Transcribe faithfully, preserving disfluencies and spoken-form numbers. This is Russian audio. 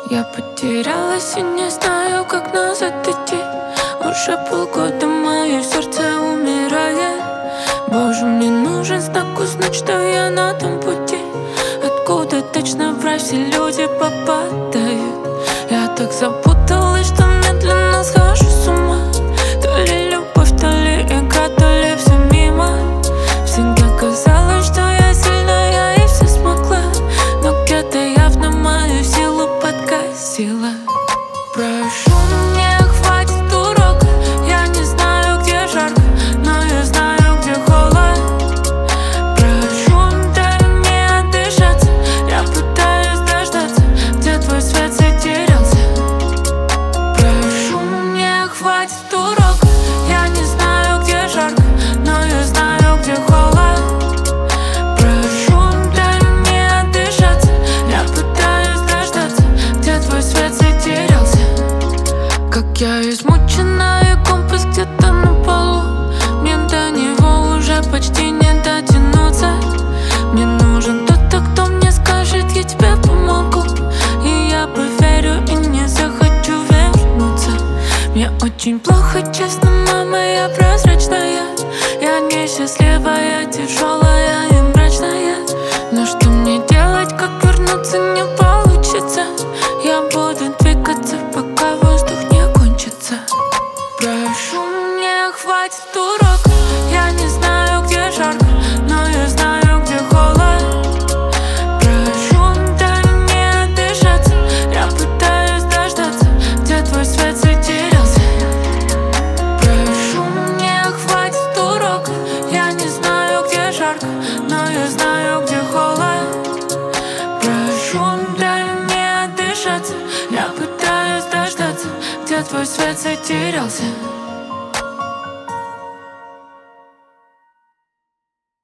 Я потерялась и не знаю, как назад идти. Уже полгода мое сердце умирает. Боже, мне нужен знак, узнать, что я на том пути. Откуда точно в рай все люди попадают? Я так запуталась, что медленно схожу с ума. То ли любовь, то ли игра, то ли все мимо. Всегда казалось, что я сильная и все смогла, но где-то явно мою силу подкосила. Прошу, мне хватит урока. Я не знаю, где жарко, но я знаю, где холод. Прошу, дай мне отдышаться. Я пытаюсь дождаться, где твой свет затерялся. Прошу, мне хватит урока. Я не знаю, где жарко, но я знаю, где холод. Прошу, дай мне отдышаться. Я пытаюсь дождаться, где твой свет затерялся. Как я измучена, и компас где-то на полу. Мне до него уже почти не дотянуться. Мне нужен кто-то, кто мне скажет: я тебе помогу. И я поверю и не захочу вернуться. Мне очень плохо, честно, мама, я прозрачная. Я несчастливая, тяжелая и мрачная. Но что мне делать, как вернуться, не получится. Я буду двигаться, пока воздух не кончится. Прошу, мне хватит урока. Я не знаю, где жарко, но я знаю, где холод. Прошу, дай мне отдышаться. Я пытаюсь дождаться, где твой свет затерялся. Прошу, мне хватит урока. Я не знаю, где жарко, но я знаю, где холод. Прошу, дай мне отдышаться. Я пытаюсь дождаться, где твой свет затерялся.